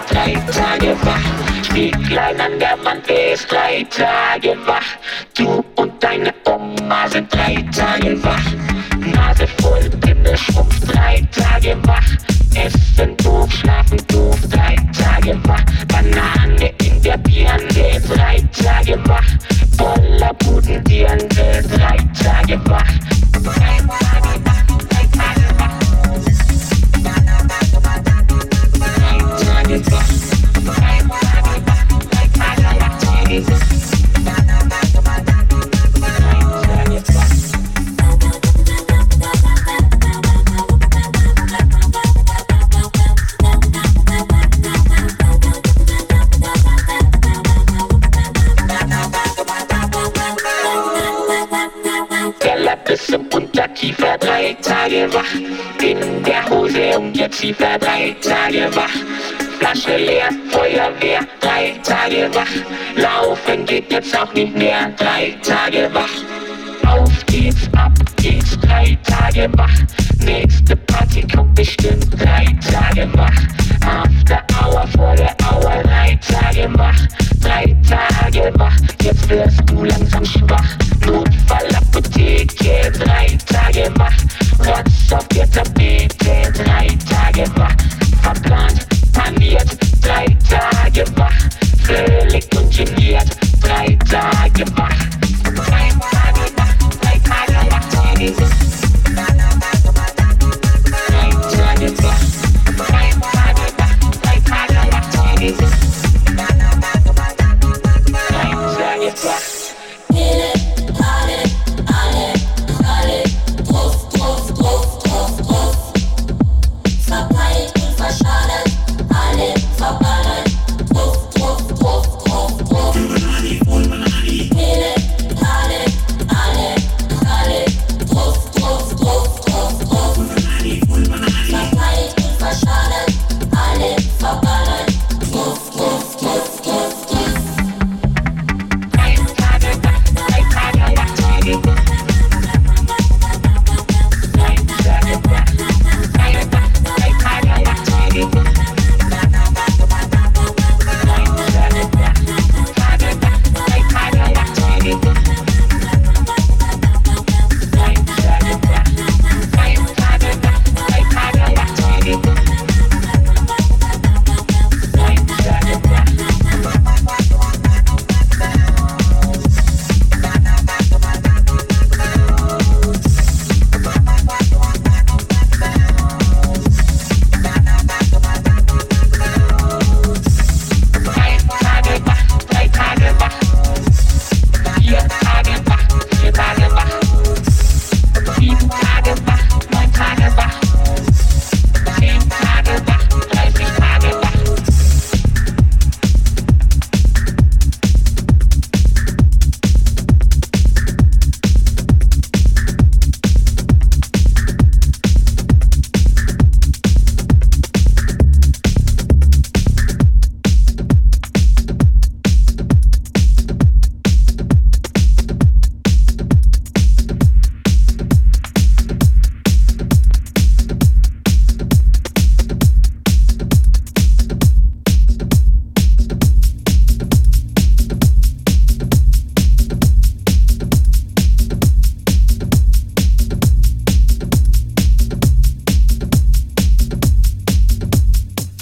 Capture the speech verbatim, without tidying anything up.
drei Tage wach. Spieglein an der Wand, wer ist drei Tage wach? Du und deine Oma sind drei Tage wach. Nase voll, Pimmel, Schrumpf, drei Tage wach. Essen doof, schlafen doof, drei Tage wach. Banane in der Birne, drei Tage wach. Voller Pudendirndl, drei Tage wach. Drei Tage wach, drei Tage wach. Drei Tage wach, drei Tage wach, drei Tage wach, Tage wach. Bis zum Unterkiefer, drei Tage wach. In der Hose um ihr Ziefer, drei Tage wach. Flasche leer, Feuerwehr, drei Tage wach. Laufen geht jetzt auch nicht mehr, drei Tage wach. Auf geht's, ab geht's, drei Tage wach. Nächste Party kommt bestimmt, drei Tage wach. After Hour, vor der Hour, drei Tage wach. Drei Tage wach, jetzt wirst du langsam schwach.